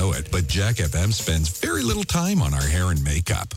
know it, but Jack FM spends very little time on our hair and makeup.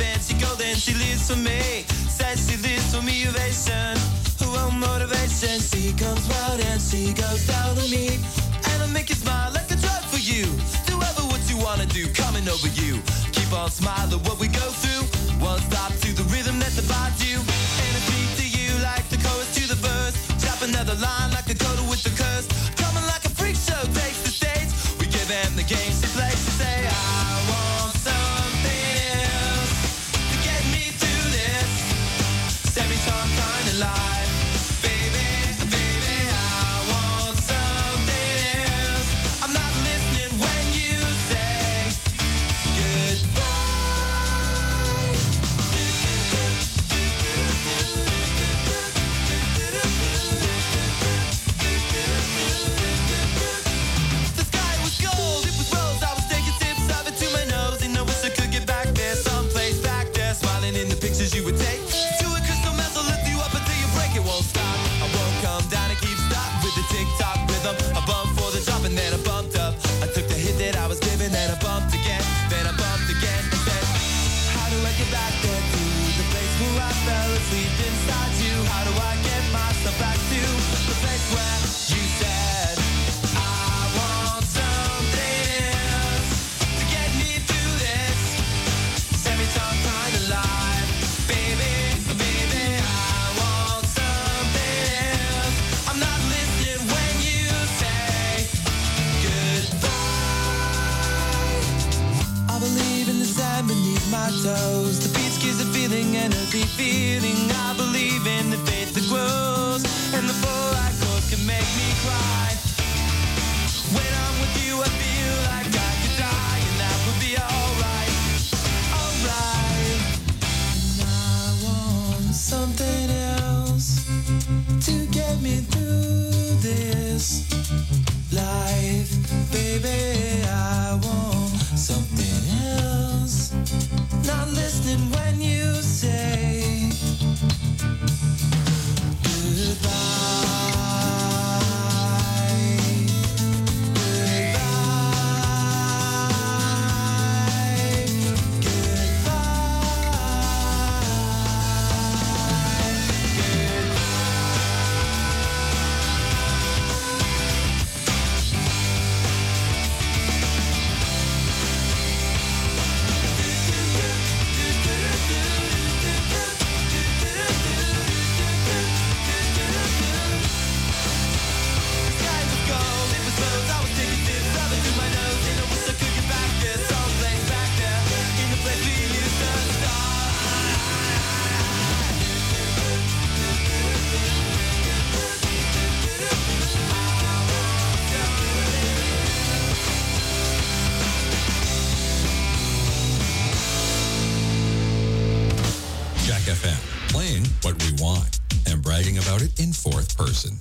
and she golden, she lives for me. Says she lives for me, ovation, her own motivation. She comes round and she goes down on me, and I'll make you smile like a drug for you. Do ever what you wanna do, coming over you. Keep on smiling what we go through. One stop to the rhythm that divides you, and I speak to you like the chorus to the verse. Drop another line like a coda with the curse. Coming like a freak show takes the stage. We give them the game she plays. She say I want something else to get me through this semi-time kind of life. Baby, baby, I want something else. I'm not listening when you say goodbye. The sky was gold, it was rose. I was taking sips of it to my nose, and I wish I could get back there, someplace back there, smiling in the pictures you would take. To a crystal method, lift you up until you break. It won't stop. I won't come down and keep stop with the tick-tock rhythm. I bumped for the drop and then I bumped up. I took the hit that I was given, then I bumped again, then I bumped again, and then how do I get back there to the place where I fell asleep inside you? How do I get myself back to the place where you said I want something else to get me through this semi-time kind of life? Baby, baby, I want something else. I'm not listening when you say goodbye. I believe in the sand beneath my toes. The beach gives a feeling, and a deep feeling. I believe in the faith that grows, and the four-eyed chords can make me cry. When I'm with you, I feel like I could die, and that would be alright, alright. And I want something else to get me through this life. Baby, I want something else. Not listening when you say goodbye. Jack FM, playing what we want and bragging about it in fourth person.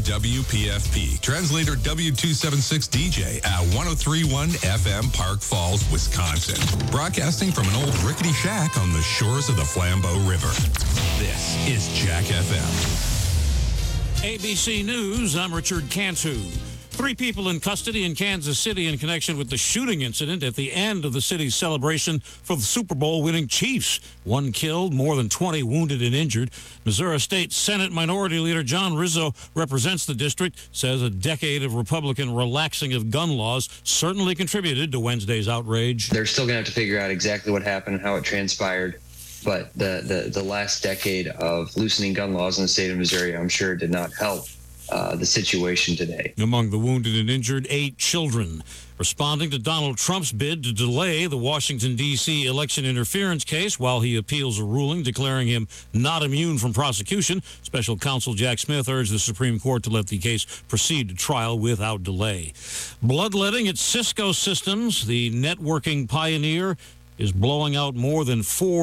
WPFP, translator W276 DJ at 103.1 FM, Park Falls, Wisconsin. Broadcasting from an old rickety shack on the shores of the Flambeau River. This is Jack FM. ABC News, I'm Richard Cantu. 3 people in custody in Kansas City in connection with the shooting incident at the end of the city's celebration for the Super Bowl winning Chiefs. 1 killed, more than 20 wounded and injured. Missouri State Senate Minority Leader John Rizzo represents the district, says a decade of Republican relaxing of gun laws certainly contributed to Wednesday's outrage. They're still going to have to figure out exactly what happened and how it transpired. But the last decade of loosening gun laws in the state of Missouri, I'm sure, did not help the situation today. Among the wounded and injured, 8 children. Responding to Donald Trump's bid to delay the Washington, D.C. election interference case while he appeals a ruling declaring him not immune from prosecution, Special Counsel Jack Smith urged the Supreme Court to let the case proceed to trial without delay. Bloodletting at Cisco Systems, the networking pioneer, is blowing out more than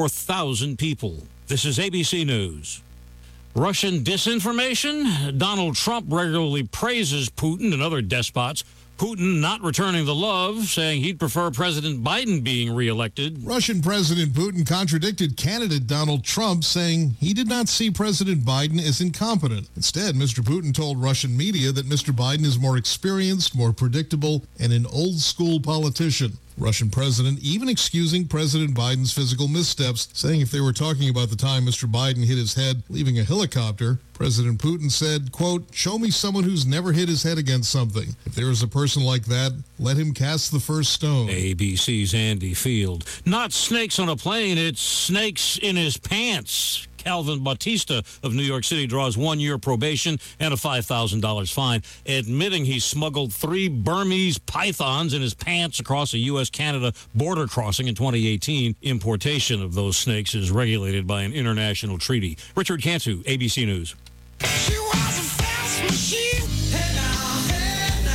4,000 people. This is ABC News. Russian disinformation. Donald Trump regularly praises Putin and other despots. Putin not returning the love, saying he'd prefer President Biden being reelected. Russian President Putin contradicted candidate Donald Trump, saying he did not see President Biden as incompetent. Instead, Mr. Putin told Russian media that Mr. Biden is more experienced, more predictable, and an old-school politician. Russian president even excusing President Biden's physical missteps, saying if they were talking about the time Mr. Biden hit his head leaving a helicopter, President Putin said, quote, "Show me someone who's never hit his head against something. If there is a person like that, let him cast the first stone." ABC's Andy Field. Not snakes on a plane, it's snakes in his pants. Calvin Bautista of New York City draws 1 year probation and a $5,000 fine, admitting he smuggled 3 Burmese pythons in his pants across a U.S.-Canada border crossing in 2018. Importation of those snakes is regulated by an international treaty. Richard Cantu, ABC News. She was a fast machine. Hey now, hey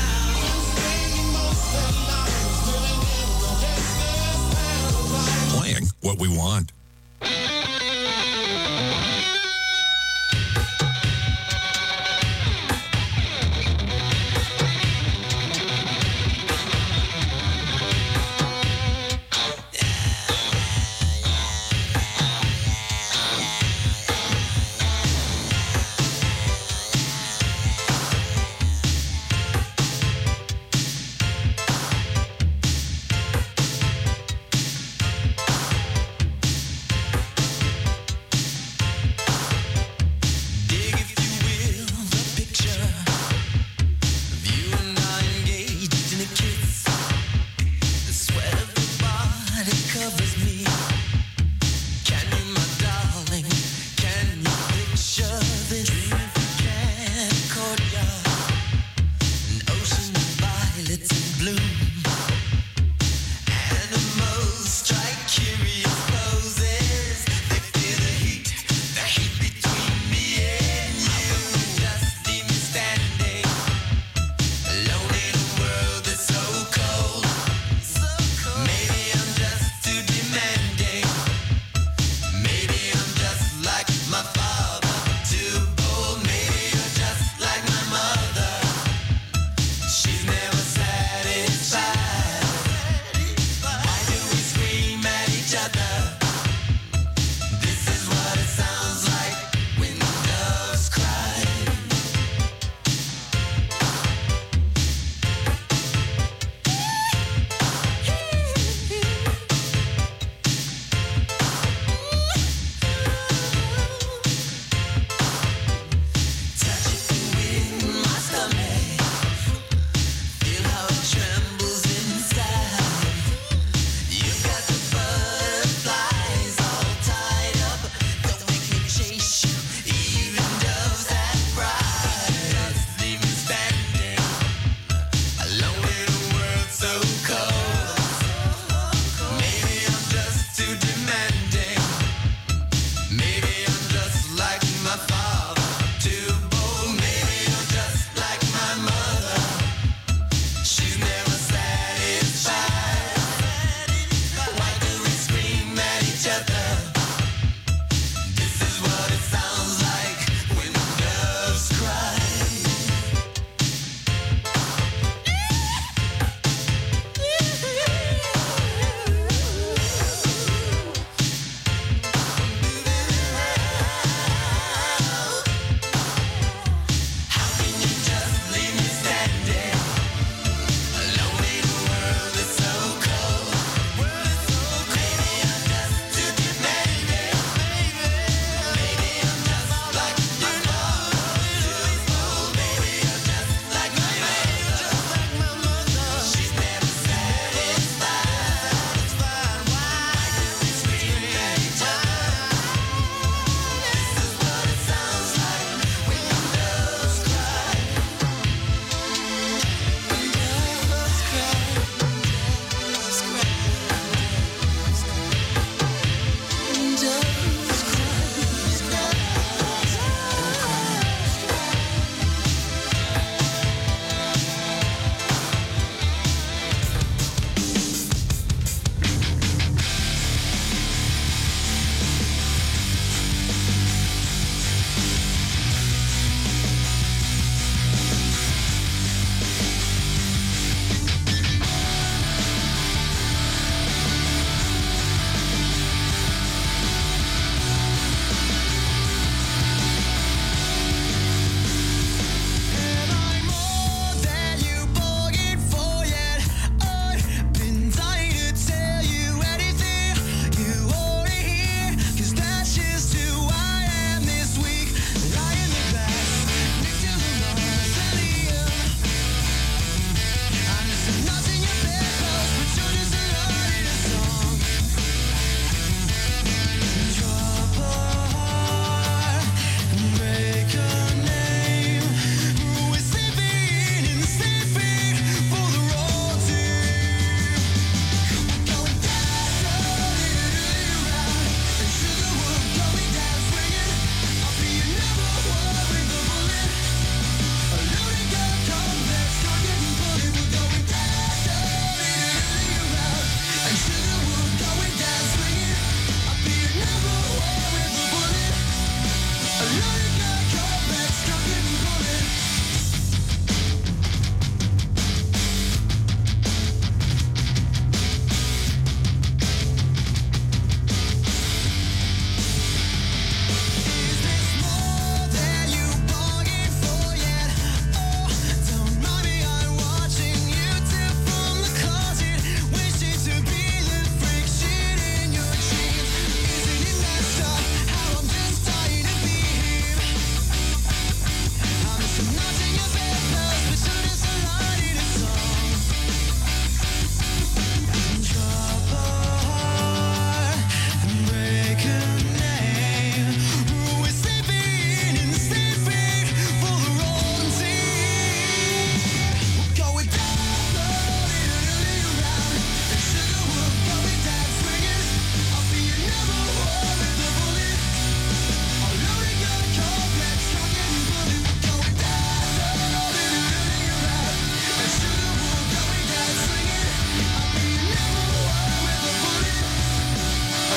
now. Playing what we want.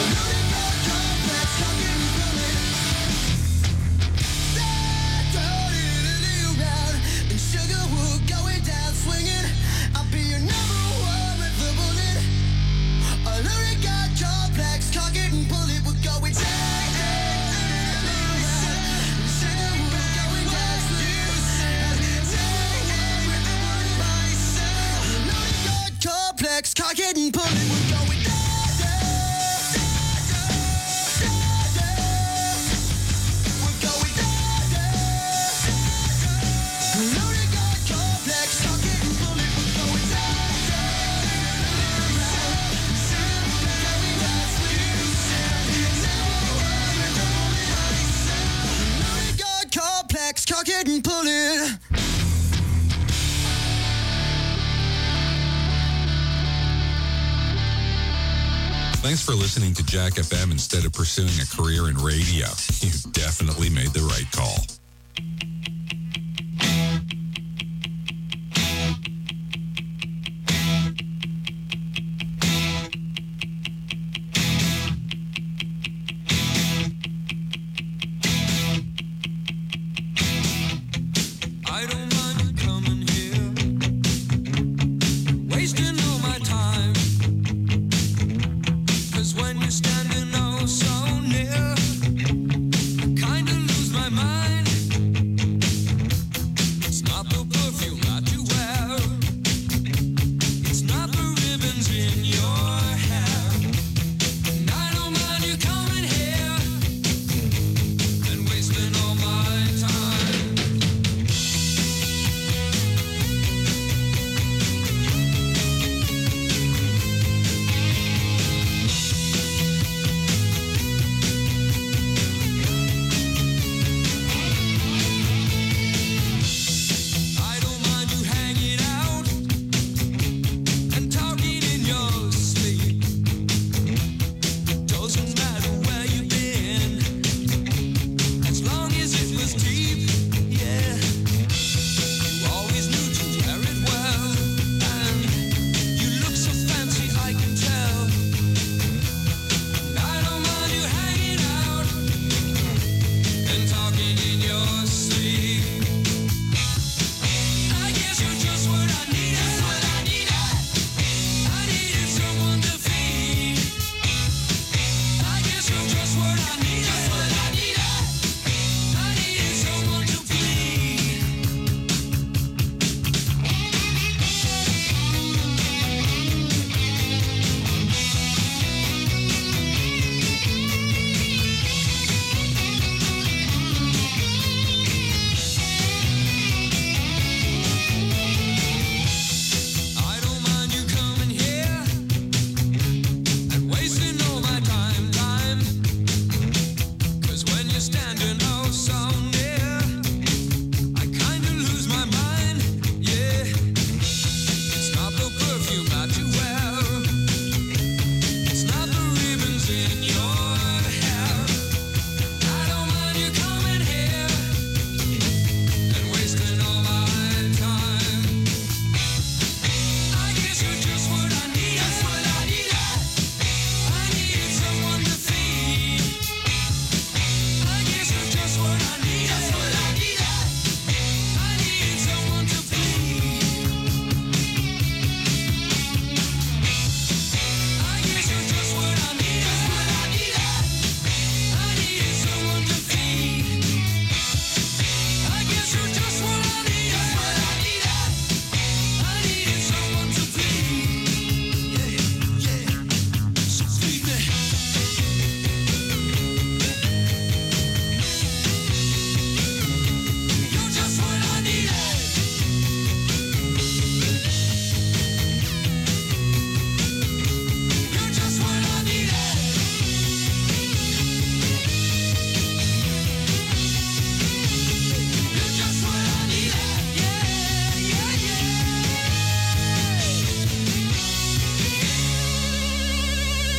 Cock it and pull it, we're going down, down, down, down. We're going down, down, down. Loaded gun complex, cock it and pull it, we're going down, down, down. We're going down, loaded gun complex, cock it and pull it. Thanks for listening to Jack FM instead of pursuing a career in radio. You definitely made the right call.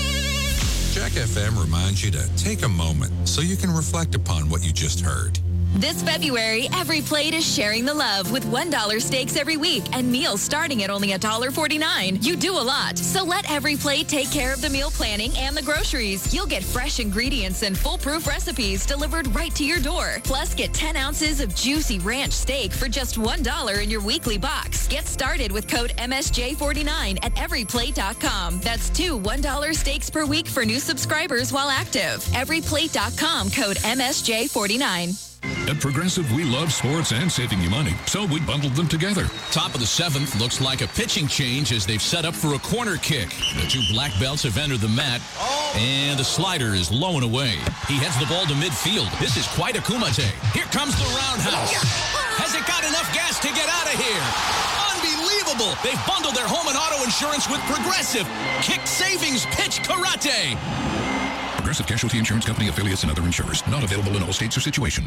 FM reminds you to take a moment so you can reflect upon what you just heard. This February, Every Plate is sharing the love with $1 steaks every week and meals starting at only $1.49. You do a lot, so let Every Plate take care of the meal planning and the groceries. You'll get fresh ingredients and foolproof recipes delivered right to your door. Plus, get 10 ounces of juicy ranch steak for just $1 in your weekly box. Get started with code MSJ49 at everyplate.com. That's 2 $1 steaks per week for new subscribers while active. Everyplate.com, code MSJ49. At Progressive, we love sports and saving you money, so we bundled them together. Top of the 7th looks like a pitching change as they've set up for a corner kick. The two black belts have entered the mat, and the slider is low and away. He heads the ball to midfield. This is quite a kumite. Here comes the roundhouse. Has it got enough gas to get out of here? Unbelievable! They've bundled their home and auto insurance with Progressive. Kick savings pitch karate. Progressive Casualty Insurance Company, affiliates, and other insurers. Not available in all states or situations.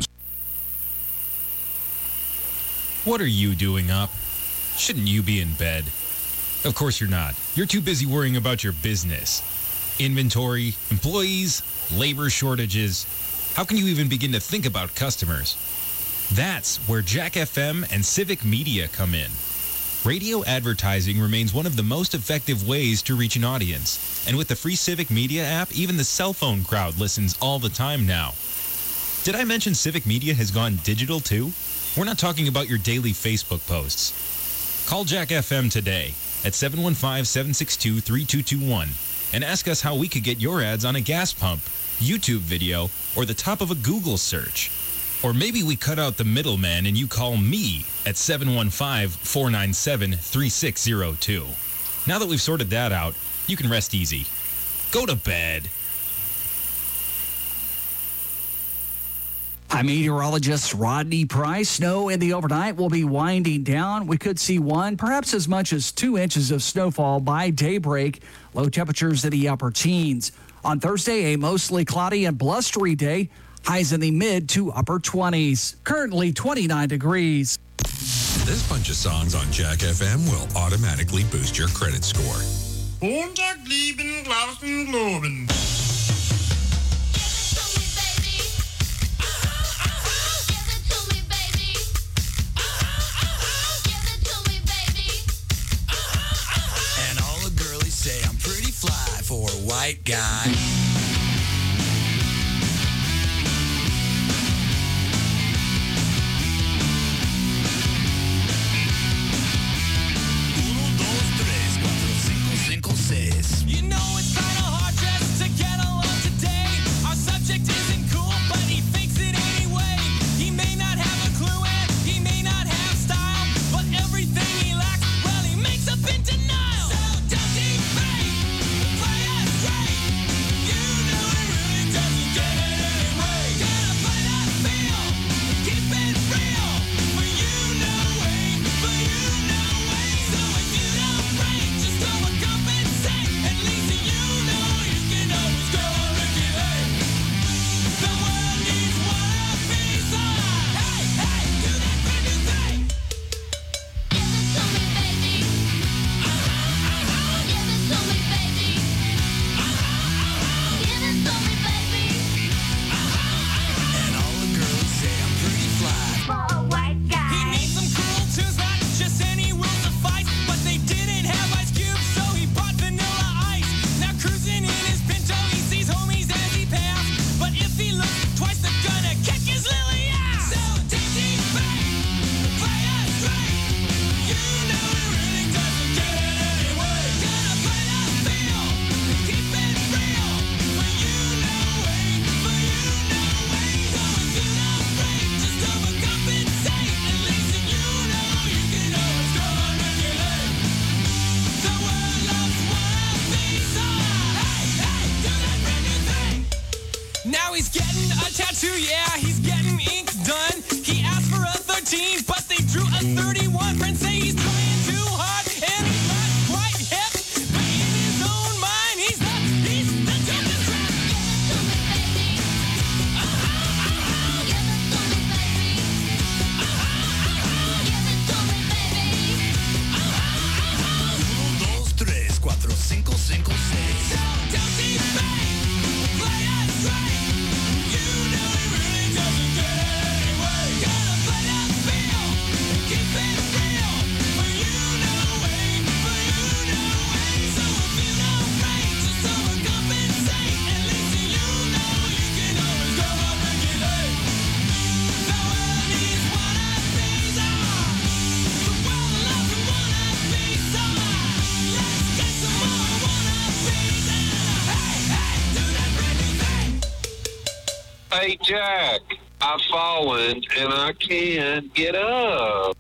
What are you doing up? Shouldn't you be in bed? Of course you're not. You're too busy worrying about your business. Inventory, employees, labor shortages. How can you even begin to think about customers? That's where Jack FM and Civic Media come in. Radio advertising remains one of the most effective ways to reach an audience. And with the free Civic Media app, even the cell phone crowd listens all the time now. Did I mention Civic Media has gone digital too? We're not talking about your daily Facebook posts. Call Jack FM today at 715-762-3221 and ask us how we could get your ads on a gas pump, YouTube video, or the top of a Google search. Or maybe we cut out the middleman and you call me at 715-497-3602. Now that we've sorted that out, you can rest easy. Go to bed. I'm meteorologist Rodney Price. Snow in the overnight will be winding down. We could see 1, perhaps as much as 2 inches of snowfall by daybreak. Low temperatures in the upper teens. On Thursday, a mostly cloudy and blustery day. Highs in the mid to upper 20s. Currently 29 degrees. This bunch of songs on Jack FM will automatically boost your credit score. Montag, lieben, Glauben, Globen. For a white guy. You know it's kind of hard just to get along today. Our subject isn't cool, but he thinks it anyway. He may not have a clue and he may not have style, but everything he lacks, well, he makes up in denial. So don't debate, play us straight. You know it really doesn't get it anyway. Gotta play that feel, keep it real. For you know way, for you know way. So if you don't break, just overcompensate. At least you know you can always go on Ricky Lake. The world needs one of these songs. Hey, hey, do that brand new thing. Give it to me, baby. Give it to me, baby. Give it to me, baby. And all the girls say I'm pretty fly. For a white guy. He needs some cruel tunes, not just any will suffice. But they didn't have Ice Cube, so he bought Vanilla Ice. Now cruising in his Pinto, he sees homies as he passed. But if he looks twice, they're gonna kick his lily ass. So take back, play us straight. You know it really doesn't get it anyway. Gotta play that feel, keep it real. For you know way, for you know way. So if you don't break, just overcompensate. At least you know you can always go on Ricky Lake. The world loves one of these songs. Hey, hey, do that brand new thing. Now he's getting a tattoo, yeah, he's getting ink done. He asked for a 13, but they drew a 31. Friends say he's trying too hard, and he's not quite hip. But in his own mind, he's the toughest rap. Give it to me, baby. Give it to me, baby. Give it to me, baby. 1, 2, 3, 4, 5, 5, 6. So don't debate, play us straight. You know it really doesn't get it anyway. Hey, Jack, I've fallen and I can't get up.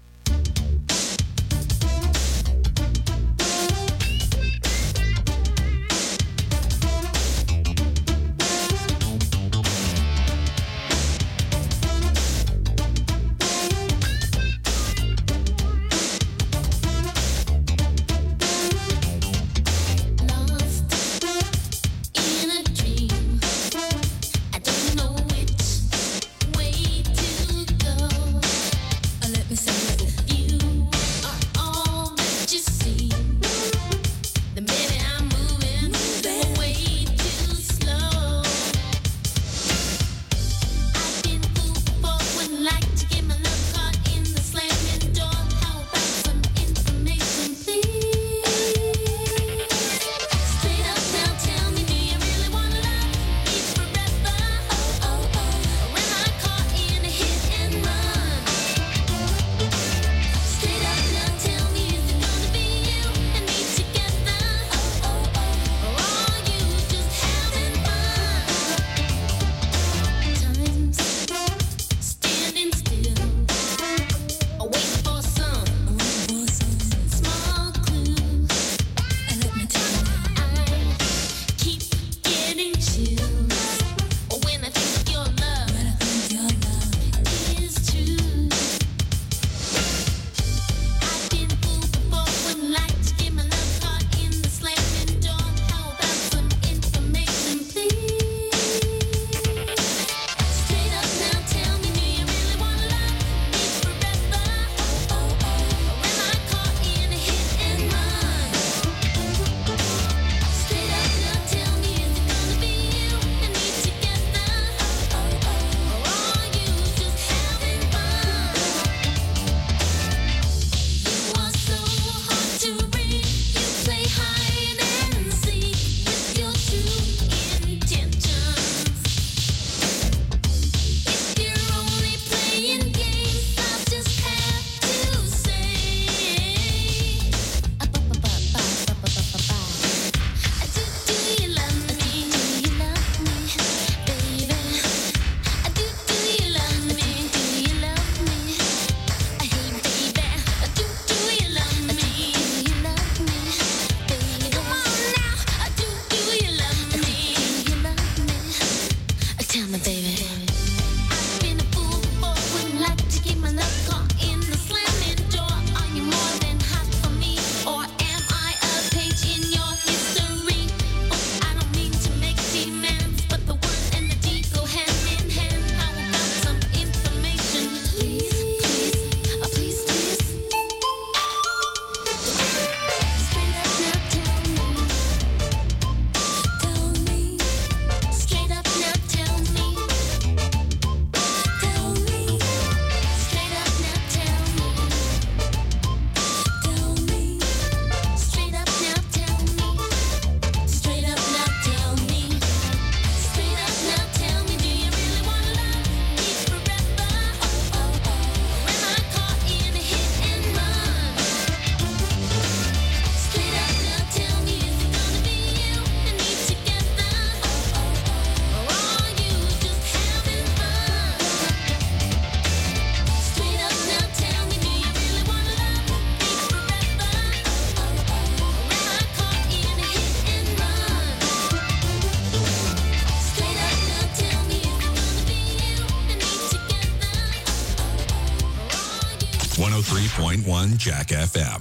.1 Jack FM.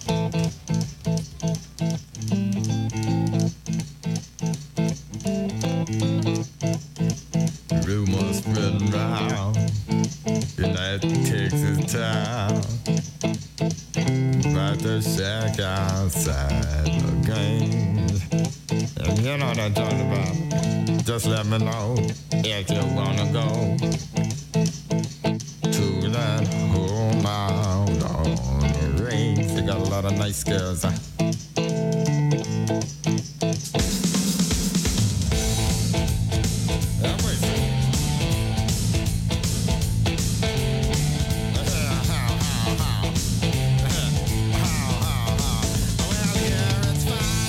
Rumors spreading round United Texas town about the shack outside the games. And you know what I'm talking about. Just let me know if you wanna go to that home out on the range. They got a lot of nice girls.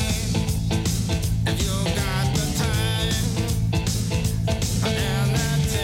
That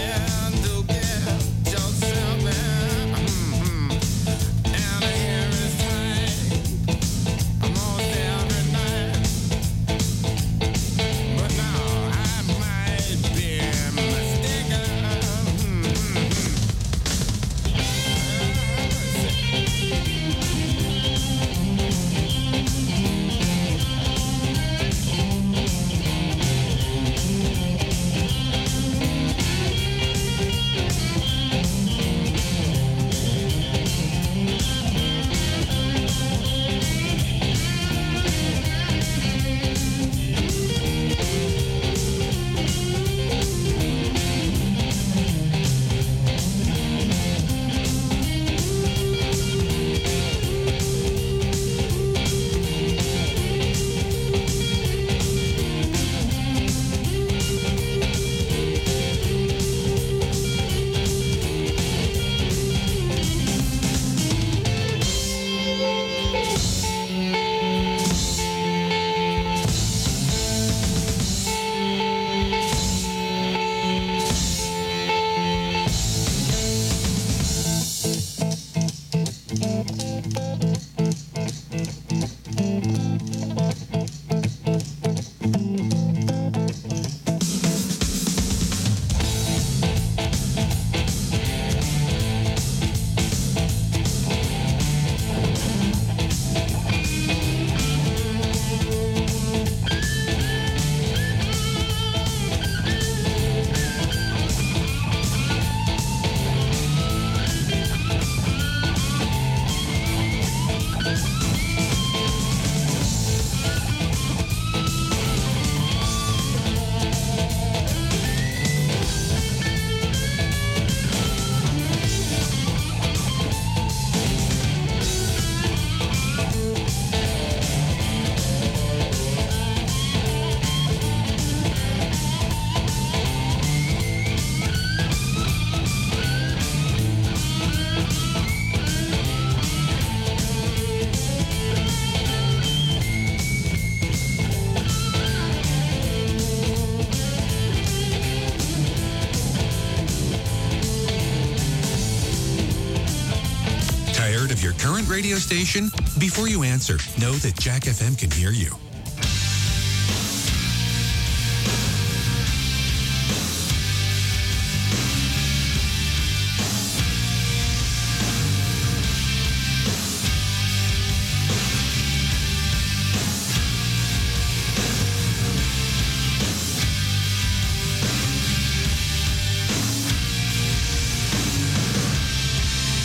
your current radio station? Before you answer, know that Jack FM can hear you.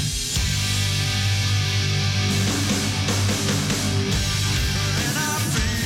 And I feel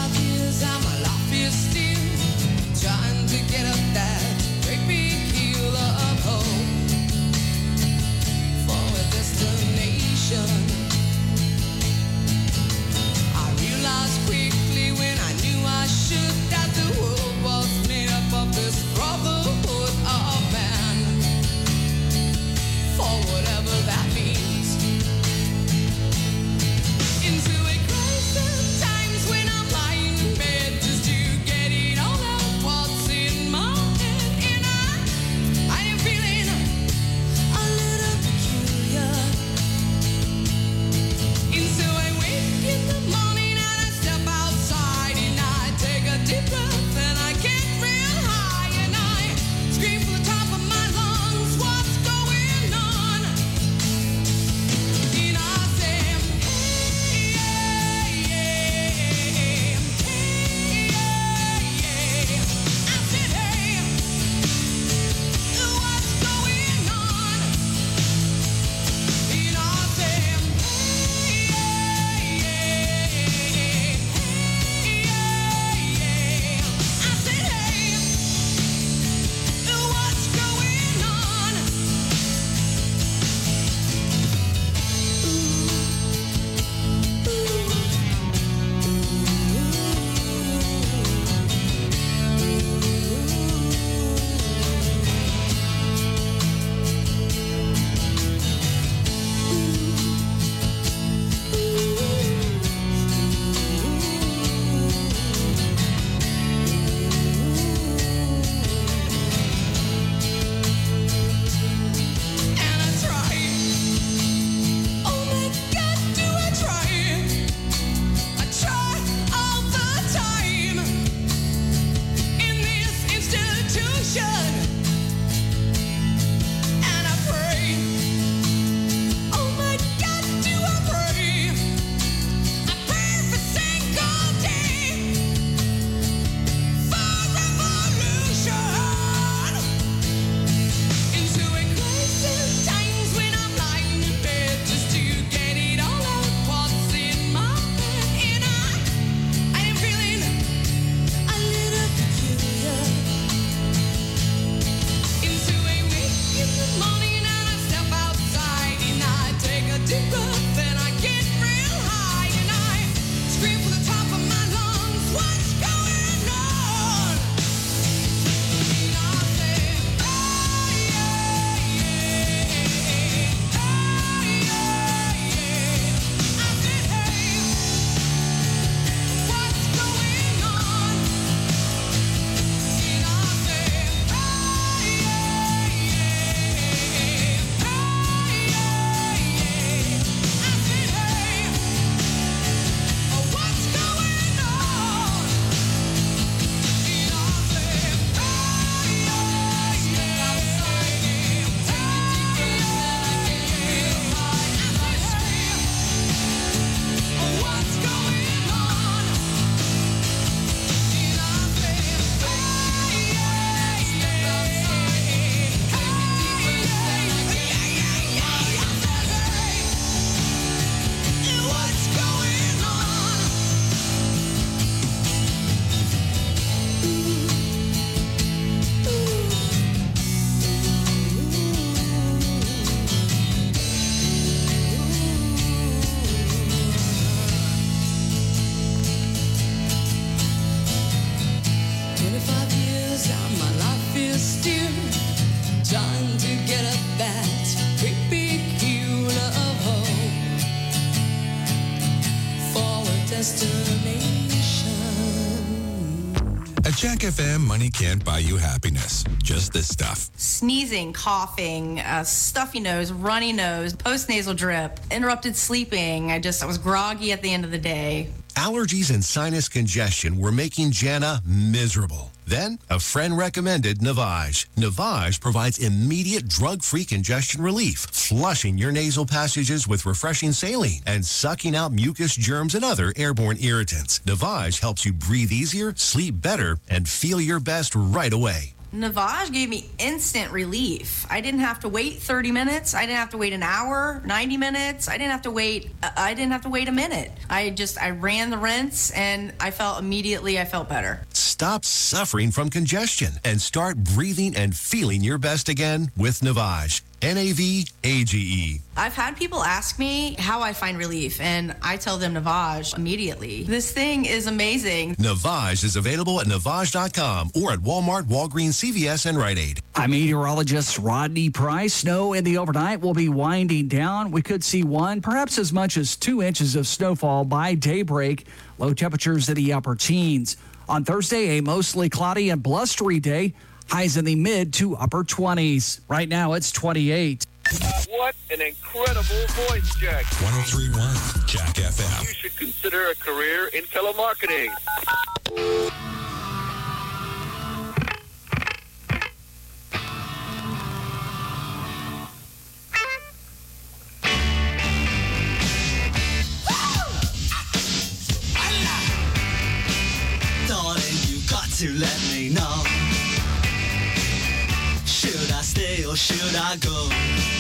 25 years and my life is still trying to get up that great big hill of hope for a destination. I realized quickly when I knew I should that the world was made up of this brotherhood of man, for whatever that means. Into a crisis times when I'm lying in bed just to get it all out what's in my head, and I am feeling a little peculiar. And so I wake in the morning and I step outside and I take a deep breath and I get real high and I scream from the top of my lungs, what's going on? And I say, hey, yeah, hey, yeah. I said, hey, what's going on? And I say, hey, yeah. I said, hey, what's going on? And I try. Oh my God, do I try? I try all the time in this institution, and I pray. Oh my God, do I pray? I pray every single day for revolution. Into a crisis times when I'm lying in bed just to get it all out what's in my head, and I am feeling a little peculiar. Into a wake in the morning and I step outside and I take a deep breath and I get real high and I scream from the top of my lungs, what's going on? And I say, hey, yeah. I said, hey, what's going on? And I say, hey, I said, hey, what's going on? And I say, what's going on? What's going on? "25 years and my life is still trying to get up that great big hill of hope for a destination." At Jack FM, money can't buy you happiness. Just this stuff. Sneezing, coughing, stuffy nose, runny nose, postnasal drip, interrupted sleeping. I was groggy at the end of the day. Allergies and sinus congestion were making Jana miserable. Then, a friend recommended Navage. Navage provides immediate drug-free congestion relief, flushing your nasal passages with refreshing saline and sucking out mucus, germs, and other airborne irritants. Navage helps you breathe easier, sleep better, and feel your best right away. Navage gave me instant relief. I didn't have to wait 30 minutes. I didn't have to wait an hour, 90 minutes. I didn't have to wait a minute. I ran the rinse and I felt better. Stop suffering from congestion and start breathing and feeling your best again with Navage. Navage. I've had people ask me how I find relief, and I tell them Navage immediately. This thing is amazing. Navage is available at Navage.com or at Walmart, Walgreens, CVS, and Rite Aid. I'm meteorologist Rodney Price. Snow in the overnight will be winding down. We could see 1, perhaps as much as 2 inches of snowfall by daybreak. Low temperatures in the upper teens. On Thursday, a mostly cloudy and blustery day. Highs in the mid to upper 20s. Right now, it's 28. What an incredible voice, Jack. 103.1 Jack FM. You should consider a career in telemarketing. Darling, you got to let me know. Should I stay or should I go?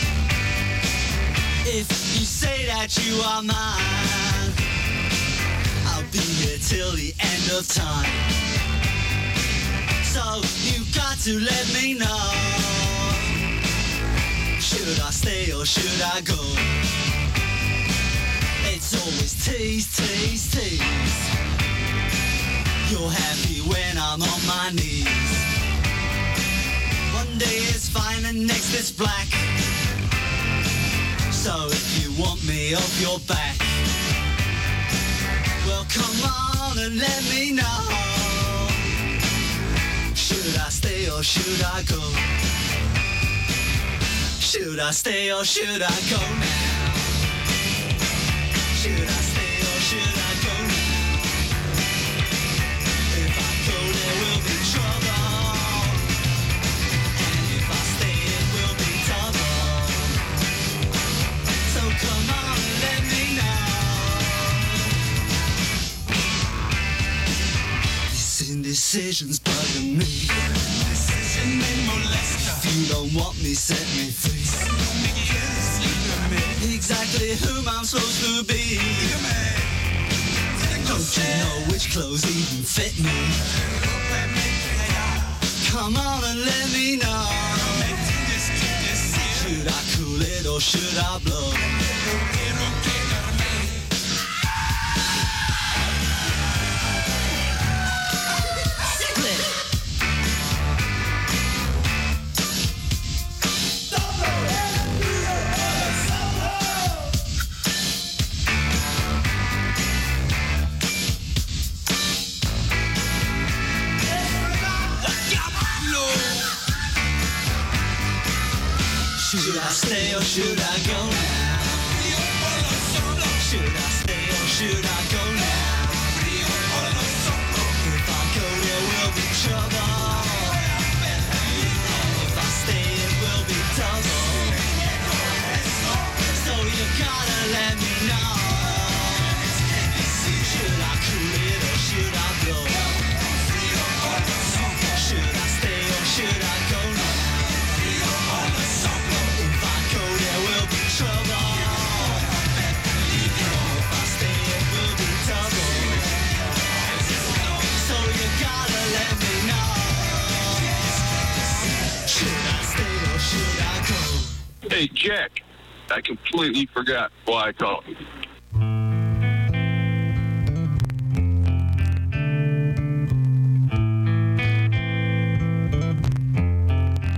If you say that you are mine, I'll be here till the end of time. So you got to let me know. Should I stay or should I go? It's always tease, tease, tease. You're happy when I'm on my knees. One day it's fine and next it's black. So if you want me off your back, well come on and let me know. Should I stay or should I go? Should I stay or should I go now? Should I stay or should I go now? If I go there will be trouble. Come on and let me know. This indecision's bugging me. If you don't want me, set me free. Exactly whom I'm supposed to be. Don't you know which clothes even fit me? Come on and let me know. Should I cool it or should I blow? Should I stay or should I go now? Should I stay or should I go now? If I go there will be trouble. If I stay it will be double. So you gotta let me know. Should I cool it or should I blow? Should I stay or should I go now? Hey, Jack, I completely forgot why I called.